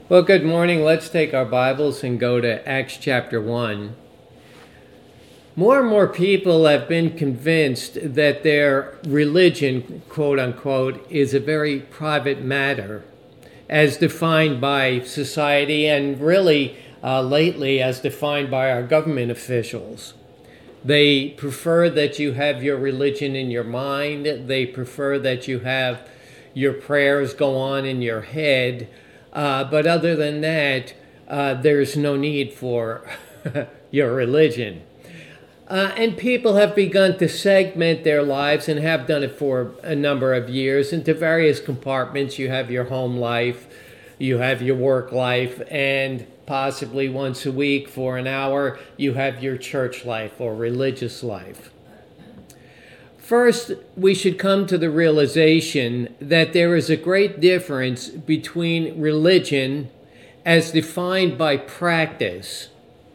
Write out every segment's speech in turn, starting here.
Well, good morning. Let's take our Bibles and go to Acts chapter 1. More and more people have been convinced that their religion, quote unquote, is a very private matter, as defined by society and really lately as defined by our government officials. They prefer that you have your religion in your mind. They prefer that you have your prayers go on in your head. But other than that, there's no need for your religion. And people have begun to segment their lives and have done it for a number of years into various compartments. You have your home life, you have your work life, and possibly once a week for an hour, you have your church life or religious life. First, we should come to the realization that there is a great difference between religion as defined by practice,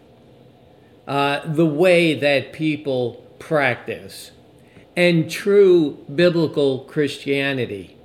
the way that people practice, and true biblical Christianity.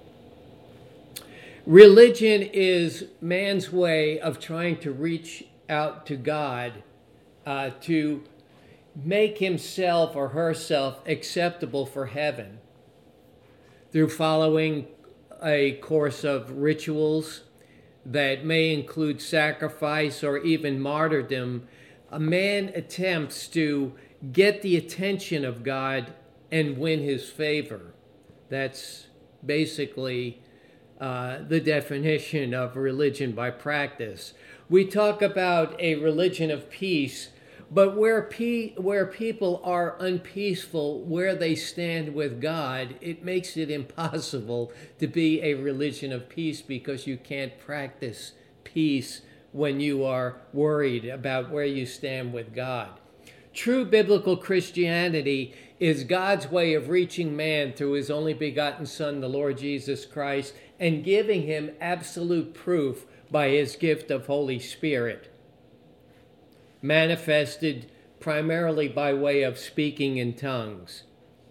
Religion is man's way of trying to reach out to God, to make himself or herself acceptable for heaven through following a course of rituals that may include sacrifice or even martyrdom. A man attempts to get the attention of God and win his favor. That's basically the definition of religion by practice. We talk about a religion of peace, but where people are unpeaceful, where they stand with God, it makes it impossible to be a religion of peace, because you can't practice peace when you are worried about where you stand with God. True biblical Christianity is God's way of reaching man through his only begotten Son, the Lord Jesus Christ, and giving him absolute proof by his gift of Holy Spirit, manifested primarily by way of speaking in tongues.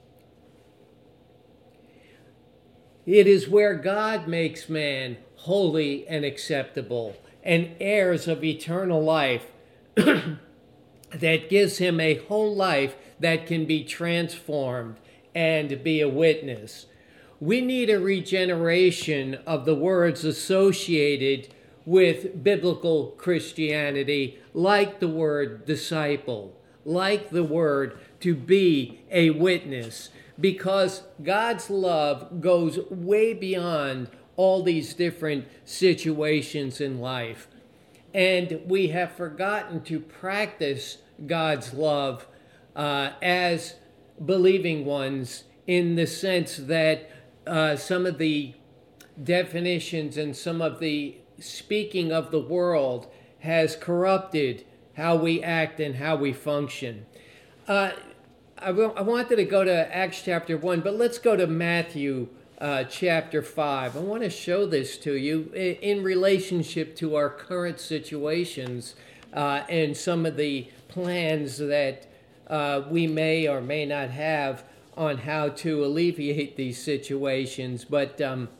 It is where God makes man holy and acceptable and heirs of eternal life that gives him a whole life that can be transformed and be a witness. We need a regeneration of the words associated with biblical Christianity, like the word disciple, like the word to be a witness, because God's love goes way beyond all these different situations in life. And we have forgotten to practice God's love as believing ones, in the sense that some of the definitions and some of the speaking of the world has corrupted how we act and how we function. I wanted to go to Acts chapter 1, but let's go to Matthew chapter 5. I want to show this to you in relationship to our current situations and some of the plans that we may or may not have on how to alleviate these situations. But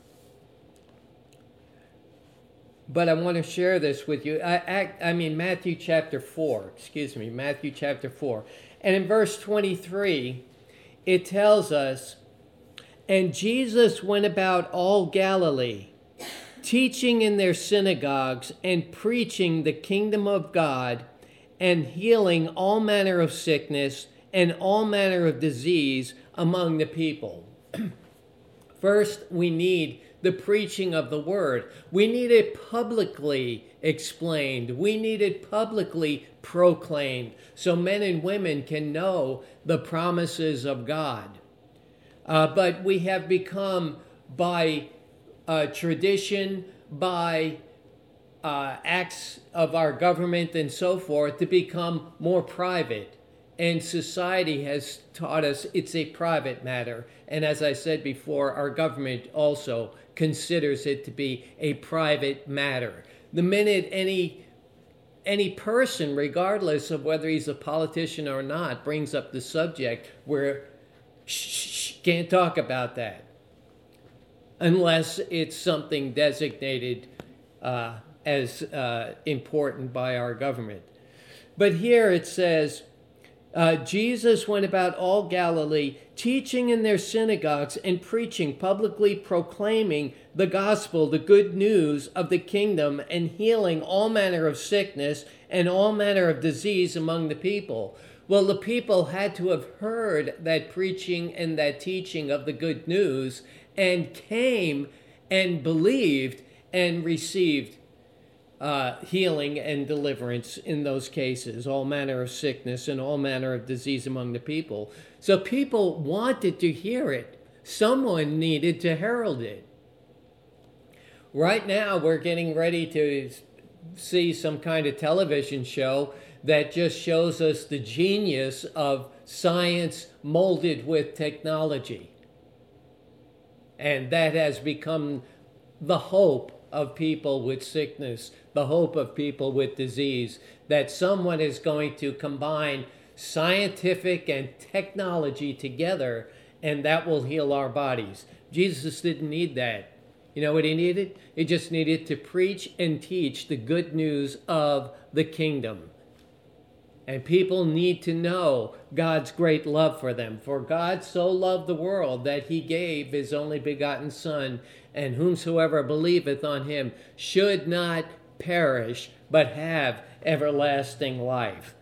I want to share this with you. Matthew chapter 4. Matthew chapter 4. And in verse 23, it tells us, "And Jesus went about all Galilee, teaching in their synagogues and preaching the kingdom of God, and healing all manner of sickness and all manner of disease among the people." First, we need the preaching of the word. We need it publicly explained. We need it publicly proclaimed, so men and women can know the promises of God. But we have become, by tradition, by acts of our government and so forth, to become more private. And society has taught us it's a private matter. And as I said before, our government also considers it to be a private matter. The minute any person, regardless of whether he's a politician or not, brings up the subject, where can't talk about that unless it's something designated as important by our government. But here it says, Jesus went about all Galilee, teaching in their synagogues and preaching, publicly proclaiming the gospel, the good news of the kingdom, and healing all manner of sickness and all manner of disease among the people. Well, the people had to have heard that preaching and that teaching of the good news and came and believed and received healing and deliverance in those cases, all manner of sickness and all manner of disease among the people. So people wanted to hear it. Someone needed to herald it. Right now, we're getting ready to see some kind of television show that just shows us the genius of science molded with technology. And that has become the hope of people with sickness, the hope of people with disease, that someone is going to combine scientific and technology together, and that will heal our bodies. Jesus didn't need that. You know what he needed? He just needed to preach and teach the good news of the kingdom. And people need to know God's great love for them. For God so loved the world that he gave his only begotten Son, and whomsoever believeth on him should not perish, but have everlasting life.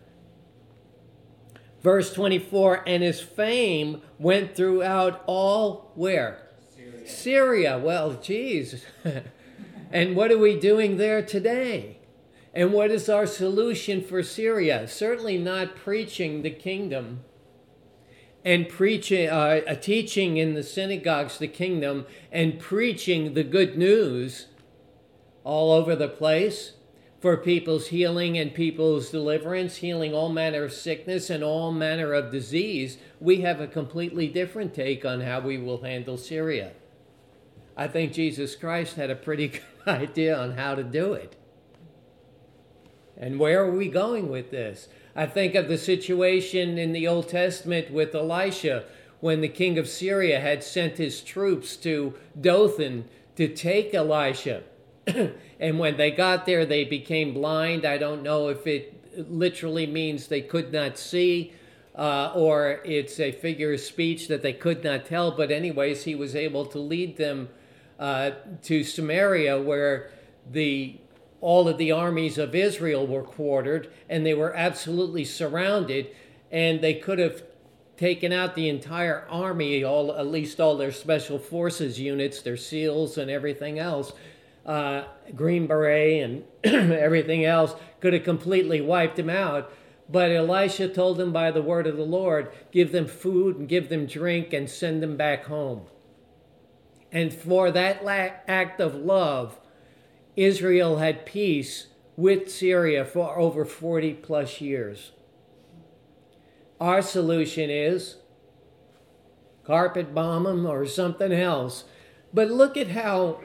Verse 24, and his fame went throughout all, where? Syria. Well, geez. And what are we doing there today? And what is our solution for Syria? Certainly not preaching the kingdom and preaching, teaching in the synagogues the kingdom and preaching the good news all over the place for people's healing and people's deliverance, healing all manner of sickness and all manner of disease. We have a completely different take on how we will handle Syria. I think Jesus Christ had a pretty good idea on how to do it. And where are we going with this? I think of the situation in the Old Testament with Elisha when the king of Syria had sent his troops to Dothan to take Elisha. And when they got there, they became blind. I don't know if it literally means they could not see or it's a figure of speech that they could not tell. But anyways, he was able to lead them to Samaria, where all of the armies of Israel were quartered, and they were absolutely surrounded, and they could have taken out the entire army, at least all their special forces units, their SEALs and everything else, Green Beret and everything else, could have completely wiped them out. But Elisha told them by the word of the Lord, give them food and give them drink and send them back home. And for that act of love, Israel had peace with Syria for over 40 plus years. Our solution is carpet bomb them or something else. But look at how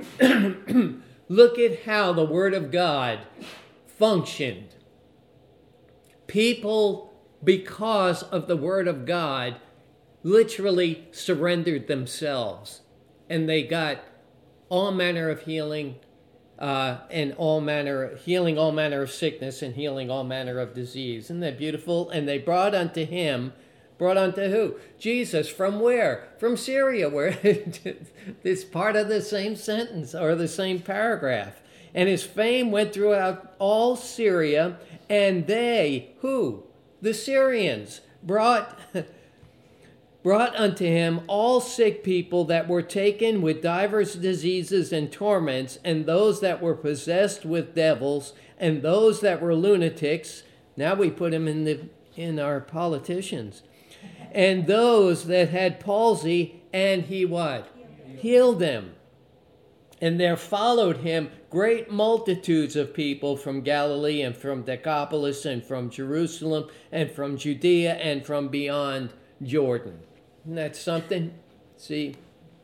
the Word of God functioned. People, because of the Word of God, literally surrendered themselves, and they got all manner of healing, and healing all manner of sickness and healing all manner of disease. Isn't that beautiful? And they brought unto who? Jesus. From where? From Syria, where it's part of the same sentence or the same paragraph. And his fame went throughout all Syria, and they, who? The Syrians, brought unto him all sick people that were taken with divers diseases and torments, and those that were possessed with devils, and those that were lunatics. Now we put him in our politicians. And those that had palsy, and he what? Healed them. And there followed him great multitudes of people from Galilee and from Decapolis and from Jerusalem and from Judea and from beyond Jordan. Isn't that something? See?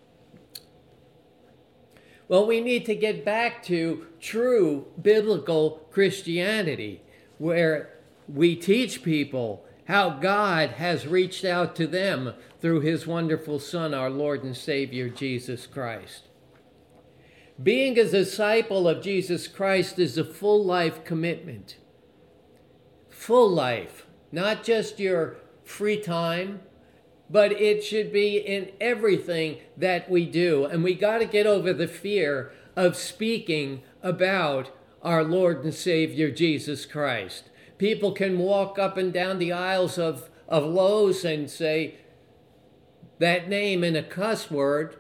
Well, we need to get back to true biblical Christianity, where we teach people how God has reached out to them through his wonderful Son, our Lord and Savior, Jesus Christ. Being a disciple of Jesus Christ is a full life commitment. Full life, not just your free time, but it should be in everything that we do. And we got to get over the fear of speaking about our Lord and Savior Jesus Christ. People can walk up and down the aisles of Lowe's and say that name in a cuss word,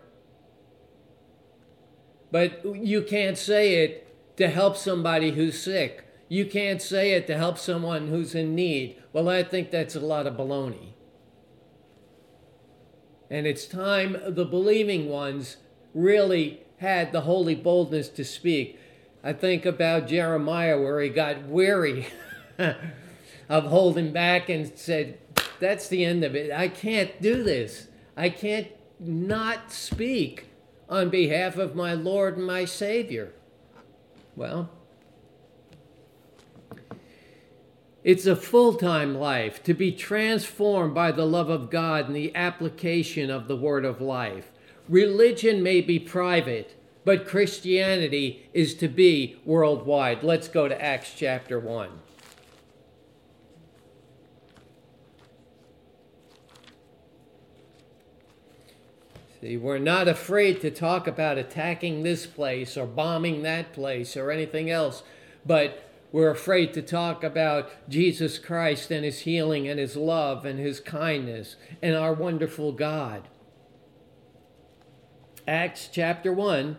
but you can't say it to help somebody who's sick. You can't say it to help someone who's in need. Well, I think that's a lot of baloney. And it's time the believing ones really had the holy boldness to speak. I think about Jeremiah, where he got weary of holding back and said, that's the end of it. I can't do this. I can't not speak on behalf of my Lord and my Savior. Well, it's a full-time life to be transformed by the love of God and the application of the word of life. Religion may be private, but Christianity is to be worldwide. Let's go to Acts chapter 1. See, we're not afraid to talk about attacking this place or bombing that place or anything else, but we're afraid to talk about Jesus Christ and his healing and his love and his kindness and our wonderful God. Acts chapter 1.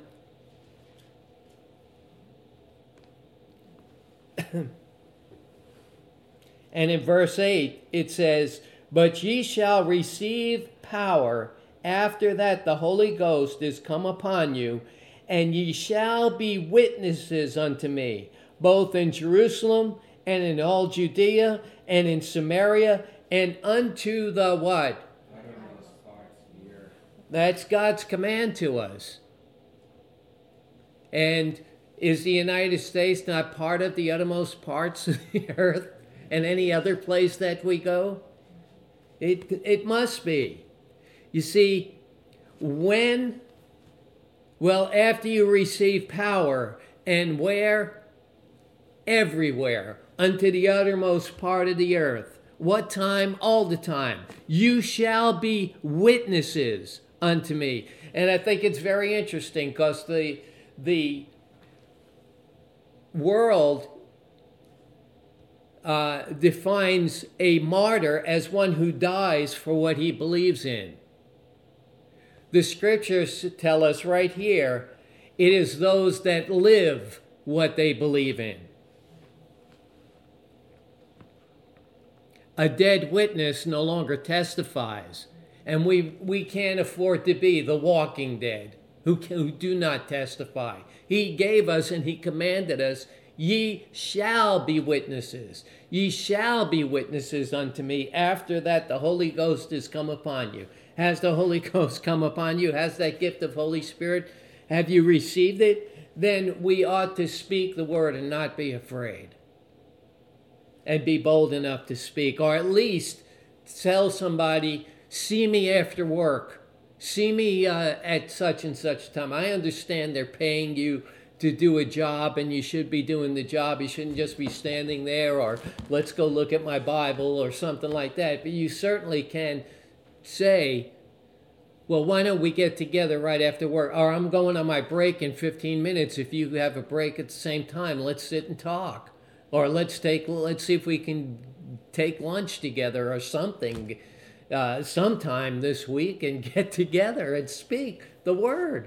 And in verse 8 it says, "But ye shall receive power after that the Holy Ghost is come upon you, and ye shall be witnesses unto me, both in Jerusalem and in all Judea and in Samaria and unto the" what? That's God's command to us. And is the United States not part of the uttermost parts of the earth and any other place that we go? It must be. You see, after you receive power, and where? Everywhere, unto the uttermost part of the earth. What time? All the time. You shall be witnesses unto me. And I think it's very interesting because the world defines a martyr as one who dies for what he believes in. The scriptures tell us right here, it is those that live what they believe in. A dead witness no longer testifies, and we can't afford to be the walking dead who do not testify. He gave us and he commanded us, ye shall be witnesses. Ye shall be witnesses unto me. After that, the Holy Ghost is come upon you. Has the Holy Ghost come upon you? Has that gift of Holy Spirit? Have you received it? Then we ought to speak the word and not be afraid. And be bold enough to speak. Or at least tell somebody, see me after work. See me at such and such time. I understand they're paying you to do a job and you should be doing the job. You shouldn't just be standing there or let's go look at my Bible or something like that. But you certainly can say, well, why don't we get together right after work? Or I'm going on my break in 15 minutes. If you have a break at the same time, let's sit and talk. Or let's see if we can take lunch together or something sometime this week and get together and speak the word.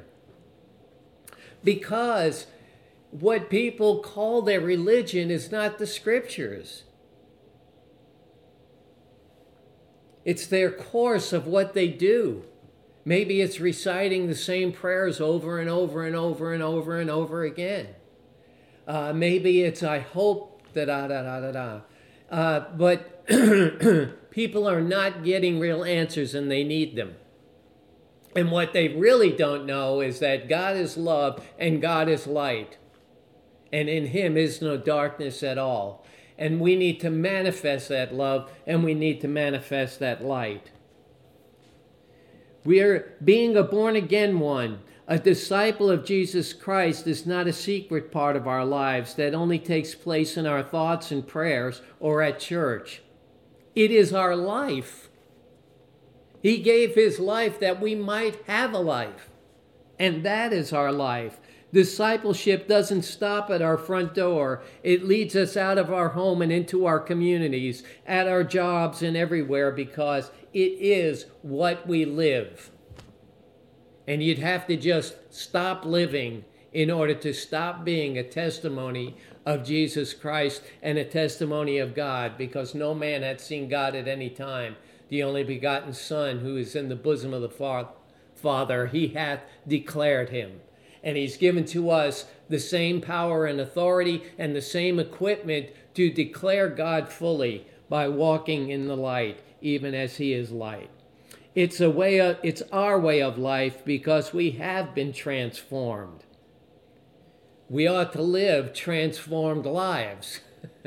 Because what people call their religion is not the scriptures. It's their course of what they do. Maybe it's reciting the same prayers over and over and over and over and over again. Maybe it's I hope but people are not getting real answers and they need them. And what they really don't know is that God is love and God is light. And in him is no darkness at all. And we need to manifest that love and we need to manifest that light. We are being a born-again one. A disciple of Jesus Christ is not a secret part of our lives that only takes place in our thoughts and prayers or at church. It is our life. He gave his life that we might have a life. And that is our life. Discipleship doesn't stop at our front door. It leads us out of our home and into our communities, at our jobs and everywhere, because it is what we live. And you'd have to just stop living in order to stop being a testimony of Jesus Christ and a testimony of God, because no man hath seen God at any time. The only begotten Son, who is in the bosom of the Father, he hath declared him. And he's given to us the same power and authority and the same equipment to declare God fully by walking in the light, even as he is light. It's our way of life because we have been transformed. We ought to live transformed lives.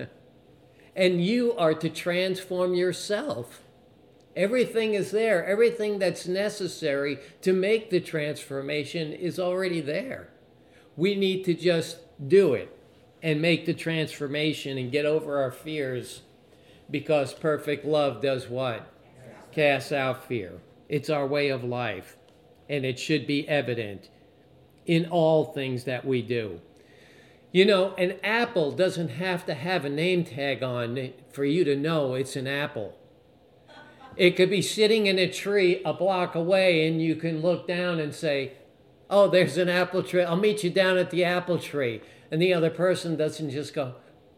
And you are to transform yourself. Everything is there. Everything that's necessary to make the transformation is already there. We need to just do it and make the transformation and get over our fears, because perfect love does what? Casts out fear. It's our way of life, and it should be evident in all things that we do. You know, an apple doesn't have to have a name tag on it for you to know it's an apple. It could be sitting in a tree a block away, and you can look down and say, oh, there's an apple tree. I'll meet you down at the apple tree. And the other person doesn't just go,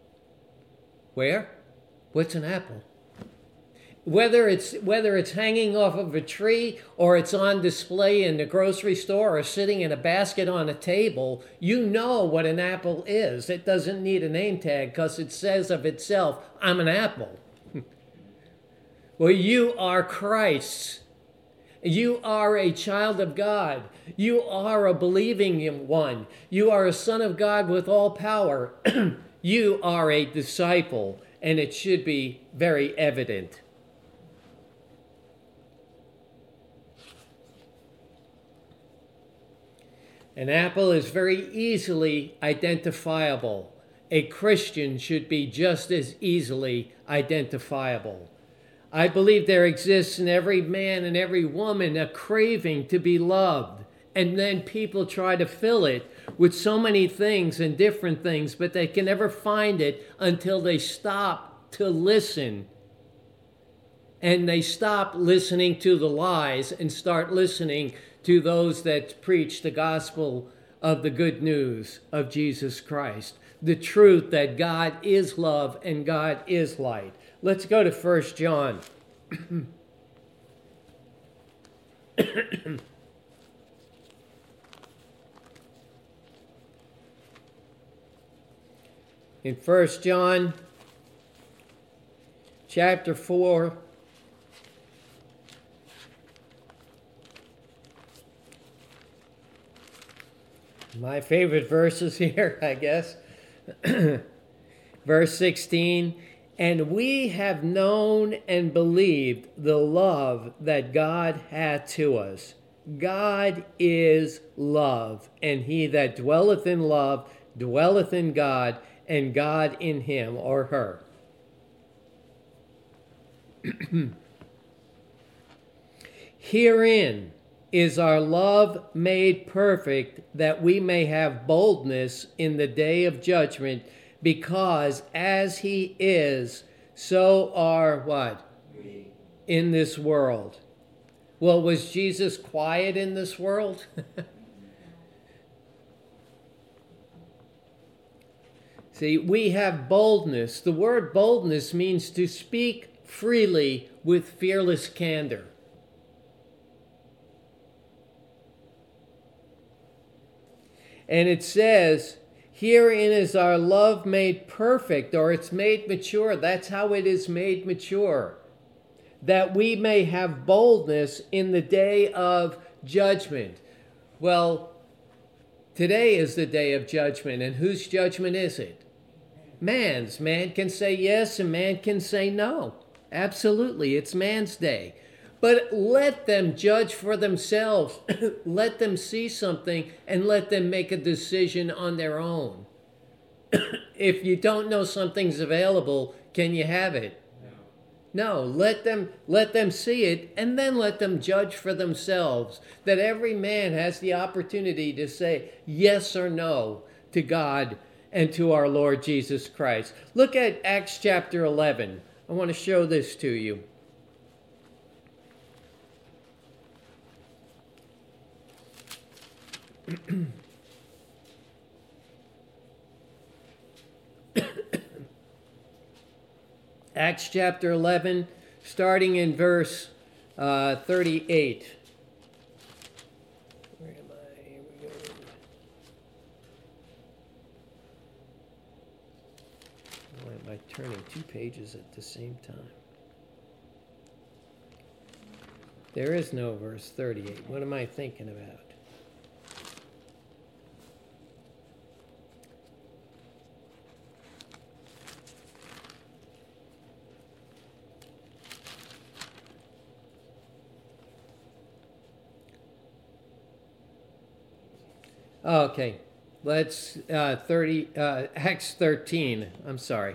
where? What's an apple? Whether it's hanging off of a tree or it's on display in the grocery store or sitting in a basket on a table, you know what an apple is. It doesn't need a name tag because it says of itself, I'm an apple. Well, you are Christ's. You are a child of God. You are a believing one. You are a son of God with all power. You are a disciple, and it should be very evident. An apple is very easily identifiable. A Christian should be just as easily identifiable. I believe there exists in every man and every woman a craving to be loved. And then people try to fill it with so many things and different things, but they can never find it until they stop to listen. And they stop listening to the lies and start listening to those that preach the gospel of the good news of Jesus Christ. The truth that God is love and God is light. Let's go to 1 John. In 1 John chapter 4, my favorite verses here, I guess. Verse 16, and we have known and believed the love that God hath to us. God is love, and he that dwelleth in love dwelleth in God, and God in him or her. Herein is our love made perfect, that we may have boldness in the day of judgment, because as he is, so are what? We. In this world. Well, was Jesus quiet in this world? See, we have boldness. The word boldness means to speak freely with fearless candor. And it says, herein is our love made perfect, or it's made mature. That's how it is made mature. That we may have boldness in the day of judgment. Well, today is the day of judgment, and whose judgment is it? Man's. Man can say yes and man can say no. Absolutely, it's man's day. But let them judge for themselves. Let them see something and let them make a decision on their own. If you don't know something's available, can you have it? No, let them see it and then let them judge for themselves. That every man has the opportunity to say yes or no to God and to our Lord Jesus Christ. Look at Acts chapter 11. I want to show this to you. Acts chapter 11, starting in verse 38. Where am I? Here we go. Why am I turning two pages at the same time? There is no verse 38. What am I thinking about? Okay, let's Acts 13. I'm sorry.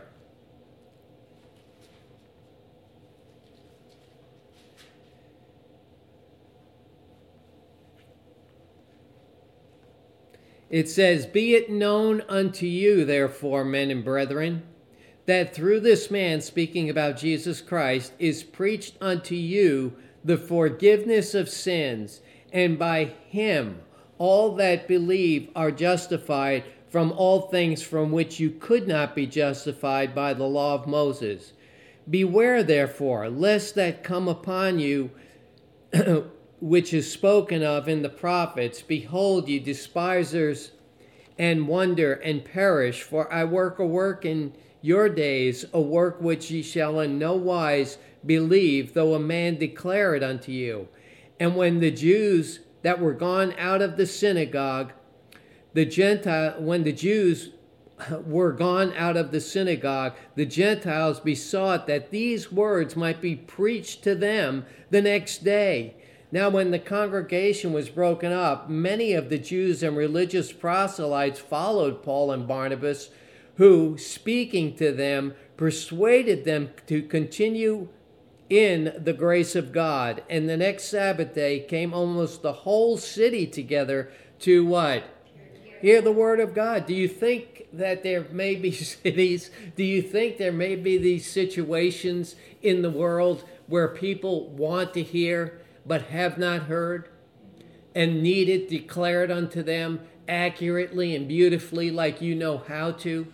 It says, "Be it known unto you, therefore, men and brethren, that through this man," speaking about Jesus Christ, "is preached unto you the forgiveness of sins, and by him all that believe are justified from all things from which you could not be justified by the law of Moses. Beware, therefore, lest that come upon you which is spoken of in the prophets, Behold, ye despisers, and wonder and perish, for I work a work in your days, a work which ye shall in no wise believe, though a man declare it unto you. And when the Jews that were gone out of the synagogue, when the Jews were gone out of the synagogue, the Gentiles besought that these words might be preached to them the next day. Now when the congregation was broken up, many of the Jews and religious proselytes followed Paul and Barnabas, who, speaking to them, persuaded them to continue in the grace of God. And the next Sabbath day came almost the whole city together to what? Hear the word of God. Do you think that there may be cities? Do you think there may be these situations in the world where people want to hear but have not heard and need it declared unto them accurately and beautifully like you know how to?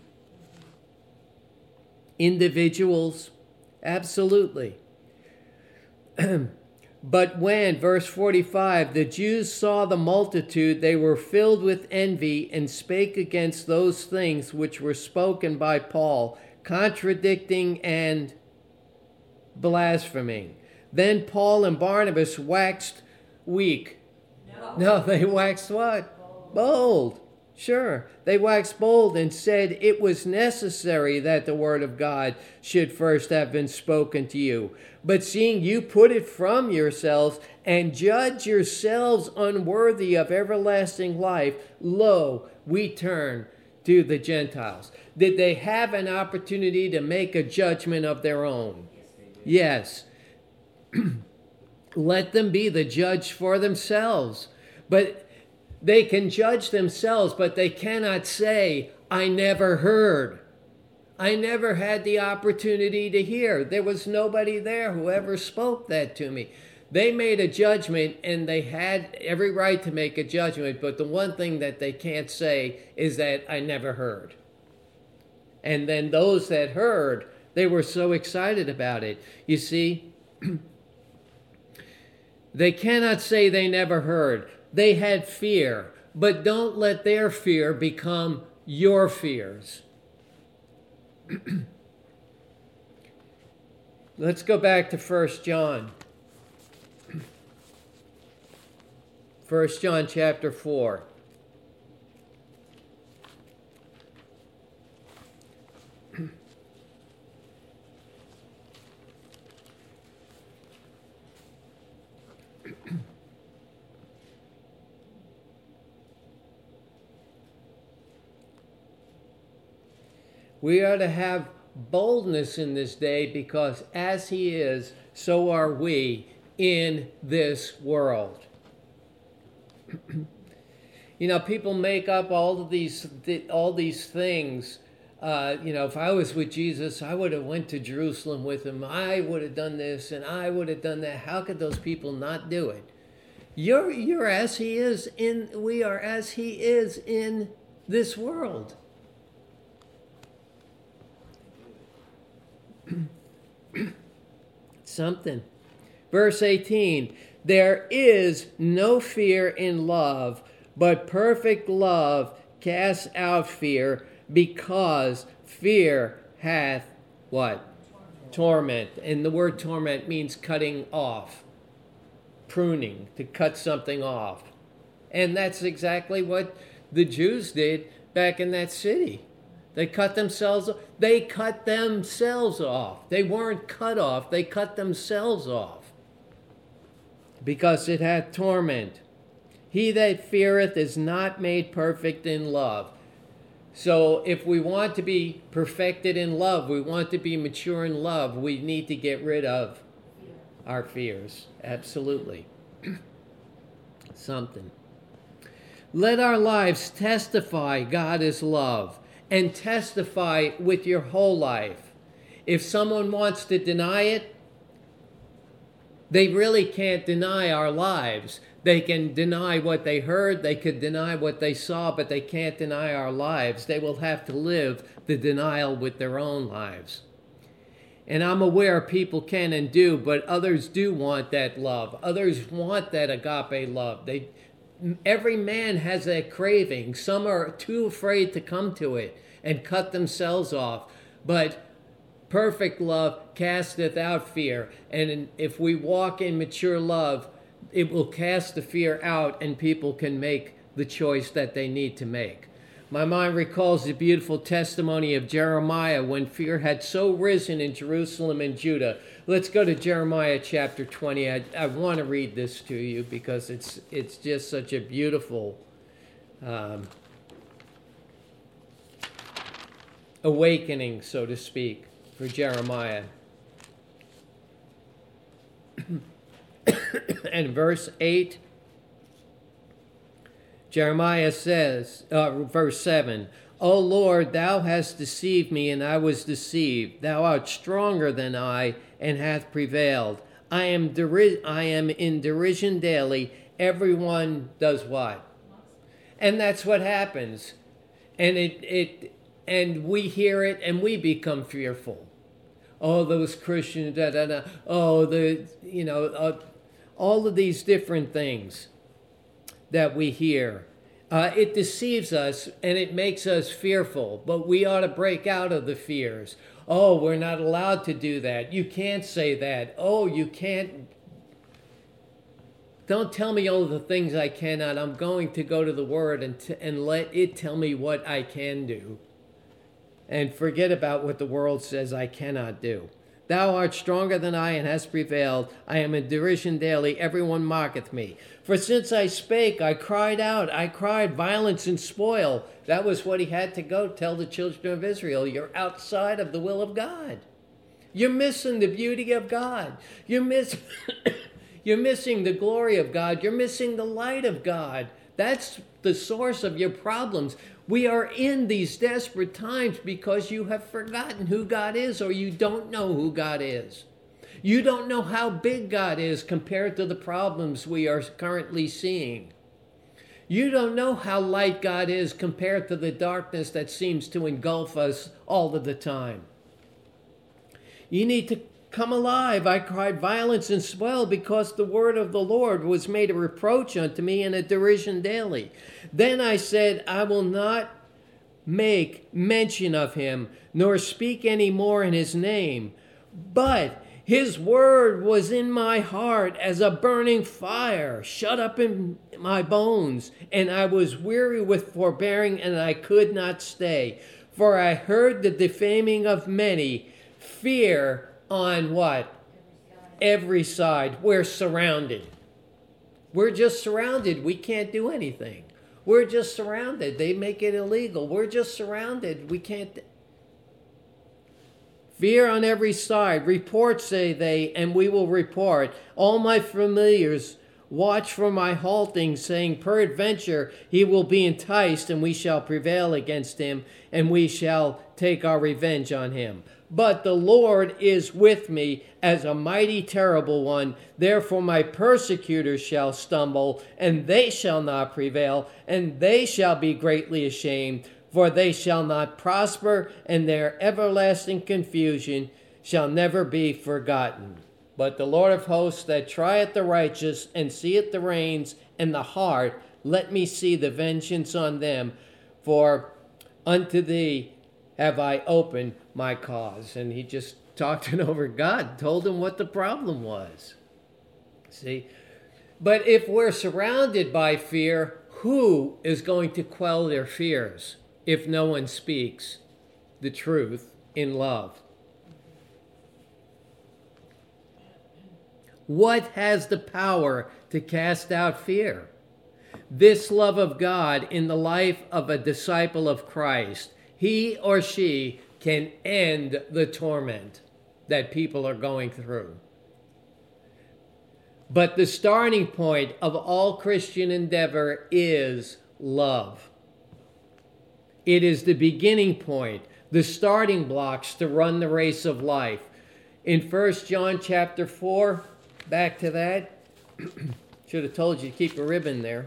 Individuals? Absolutely. But when, verse 45, the Jews saw the multitude, they were filled with envy and spake against those things which were spoken by Paul, contradicting and blaspheming. Then Paul and Barnabas waxed weak. No, they waxed what? Bold. Sure. They waxed bold and said it was necessary that the word of God should first have been spoken to you. But seeing you put it from yourselves and judge yourselves unworthy of everlasting life, lo, we turn to the Gentiles. Did they have an opportunity to make a judgment of their own? Yes. Let them be the judge for themselves. But they can judge themselves, but they cannot say, I never heard. I never had the opportunity to hear. There was nobody there who ever spoke that to me. They made a judgment, and they had every right to make a judgment, but the one thing that they can't say is that I never heard. And then those that heard, they were so excited about it. You see, they cannot say they never heard. They had fear, but don't let their fear become your fears. Let's go back to 1 John. 1 John chapter 4. We are to have boldness in this day, because as he is, so are we in this world. You know, people make up all these things. If I was with Jesus, I would have went to Jerusalem with him. I would have done this and I would have done that. How could those people not do it? You're as he is in. We are as he is in this world. Something. Verse 18. There is no fear in love, but perfect love casts out fear, because fear hath what? Torment. And the word torment means cutting off, pruning, to cut something off. And that's exactly what the Jews did back in that city. They cut themselves off. They weren't cut off. They cut themselves off, because it hath torment. He that feareth is not made perfect in love. So if we want to be perfected in love, we want to be mature in love, we need to get rid of our fears. Absolutely. Something. Let our lives testify God is love, and testify with your whole life. If someone wants to deny it, they really can't deny our lives. They can deny what they heard, they could deny what they saw, but they can't deny our lives. They will have to live the denial with their own lives. And I'm aware people can and do, but others do want that love. Others want that agape love. Every man has that craving. Some are too afraid to come to it and cut themselves off. But perfect love casteth out fear. And if we walk in mature love, it will cast the fear out, and people can make the choice that they need to make. My mind recalls the beautiful testimony of Jeremiah when fear had so risen in Jerusalem and Judah. Let's go to Jeremiah chapter 20. I want to read this to you because it's just such a beautiful awakening, so to speak, for Jeremiah. And verse 8, Jeremiah says, verse 7, O Lord, thou hast deceived me, and I was deceived. Thou art stronger than I, and hath prevailed. I am in derision daily. Everyone does what? And that's what happens. And and we hear it, and we become fearful. Oh, those Christians, Oh, all of these different things that we hear. It deceives us, and it makes us fearful, but we ought to break out of the fears. Oh, we're not allowed to do that. You can't say that. Oh, you can't. Don't tell me all the things I cannot. I'm going to go to the Word and let it tell me what I can do. And forget about what the world says I cannot do. Thou art stronger than I, and hast prevailed. I am in derision daily. Everyone mocketh me. For since I spake, I cried out. I cried violence and spoil. That was what he had to go tell the children of Israel. You're outside of the will of God. You're missing the beauty of God. You're missing the glory of God. You're missing the light of God. That's the source of your problems. We are in these desperate times because you have forgotten who God is, or you don't know who God is. You don't know how big God is compared to the problems we are currently seeing. You don't know how light God is compared to the darkness that seems to engulf us all of the time. You need to come alive. I cried violence and spoil, because the word of the Lord was made a reproach unto me and a derision daily. Then I said, I will not make mention of him, nor speak any more in his name. But his word was in my heart as a burning fire, shut up in my bones. And I was weary with forbearing, and I could not stay. For I heard the defaming of many. Fear on what? Every side. We're surrounded. We're just surrounded. We can't do anything. We're just surrounded. They make it illegal. We're just surrounded. We can't. Fear on every side. Report, say they, and we will report. All my familiars watch for my halting, saying, peradventure he will be enticed, and we shall prevail against him, and we shall take our revenge on him. But the Lord is with me as a mighty terrible one. Therefore my persecutors shall stumble, and they shall not prevail, and they shall be greatly ashamed. For they shall not prosper, and their everlasting confusion shall never be forgotten. But the Lord of hosts that trieth the righteous, and seeth the reins and the heart, let me see the vengeance on them, for unto thee have I opened my cause. And he just talked it over God, told him what the problem was. See? But if we're surrounded by fear, who is going to quell their fears if no one speaks the truth in love? What has the power to cast out fear? This love of God in the life of a disciple of Christ. He or she can end the torment that people are going through. But the starting point of all Christian endeavor is love. It is the beginning point, the starting blocks to run the race of life. In 1 John chapter 4, back to that. Should have told you to keep a ribbon there.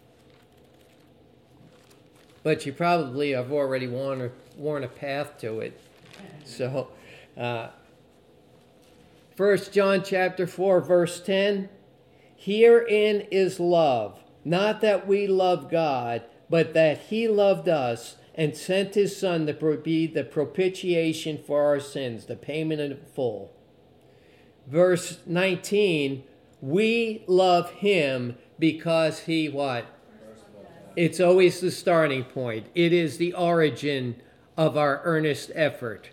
But you probably have already worn a path to it. So, 1 John chapter 4, verse 10. Herein is love, not that we love God, but that he loved us and sent his Son to be the propitiation for our sins, the payment in full. Verse 19, we love him because he what? It's always the starting point. It is the origin of our earnest effort.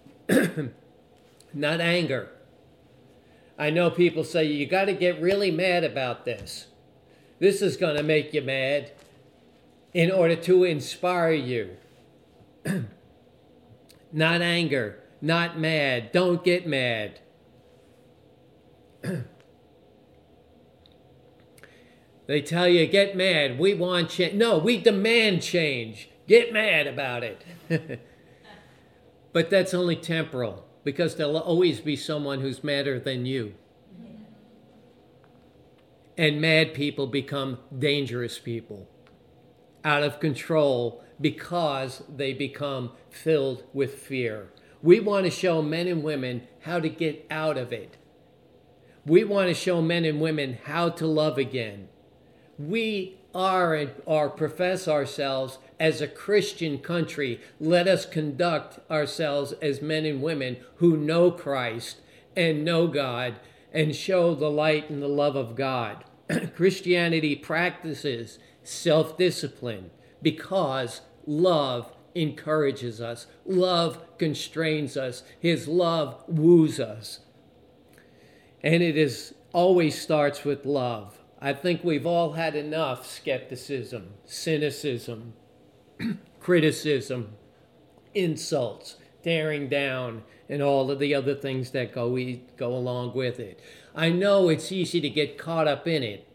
Not anger. I know people say, you got to get really mad about this. This is going to make you mad in order to inspire you. Not anger, not mad. Don't get mad. They tell you, get mad. We want change. No, we demand change. Get mad about it. But that's only temporal, because there'll always be someone who's madder than you. And mad people become dangerous people, out of control, because they become filled with fear. We want to show men and women how to get out of it. We want to show men and women how to love again. We are or profess ourselves as a Christian country. Let us conduct ourselves as men and women who know Christ and know God and show the light and the love of God. Christianity practices self-discipline because love encourages us. Love constrains us. His love woos us. And it always starts with love. I think we've all had enough skepticism, cynicism, criticism, insults, tearing down, and all of the other things that go along with it. I know it's easy to get caught up in it.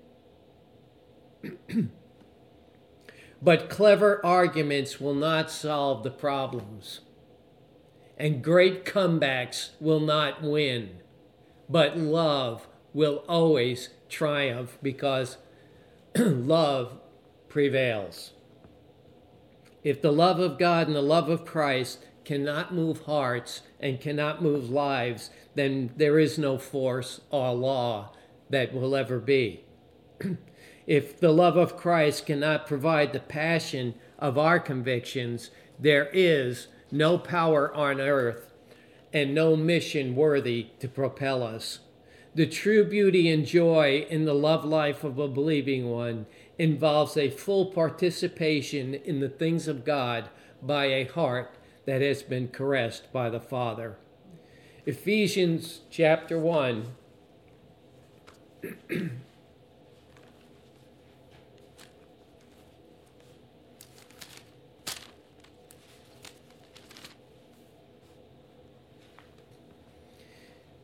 But clever arguments will not solve the problems. And great comebacks will not win. But love will always triumph because love prevails. If the love of God and the love of Christ cannot move hearts and cannot move lives, then there is no force or law that will ever be. If the love of Christ cannot provide the passion of our convictions, there is no power on earth and no mission worthy to propel us. The true beauty and joy in the love life of a believing one involves a full participation in the things of God by a heart that has been caressed by the Father. Ephesians chapter 1.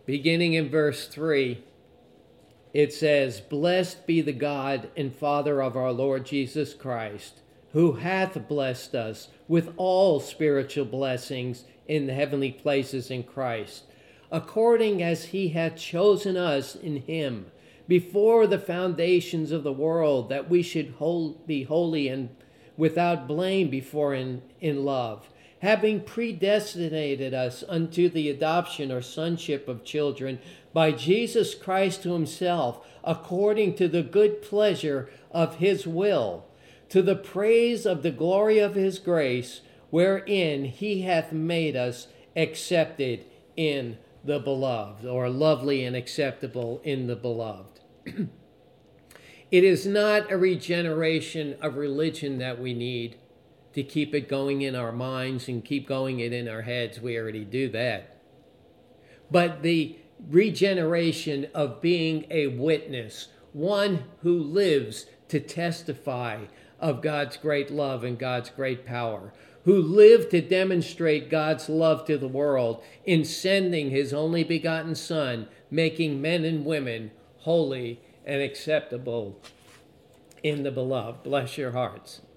beginning in verse 3, it says, "Blessed be the God and Father of our Lord Jesus Christ, who hath blessed us with all spiritual blessings in the heavenly places in Christ, according as he hath chosen us in him before the foundations of the world, that we should be holy and without blame before in love, having predestinated us unto the adoption or sonship of children by Jesus Christ to himself, according to the good pleasure of his will, to the praise of the glory of his grace, wherein he hath made us accepted in the beloved," or lovely and acceptable in the beloved. It is not a regeneration of religion that we need to keep it going in our minds and keep going it in our heads. We already do that. But the regeneration of being a witness, one who lives to testify of God's great love and God's great power, who lived to demonstrate God's love to the world in sending his only begotten Son, making men and women holy and acceptable in the beloved. Bless your hearts.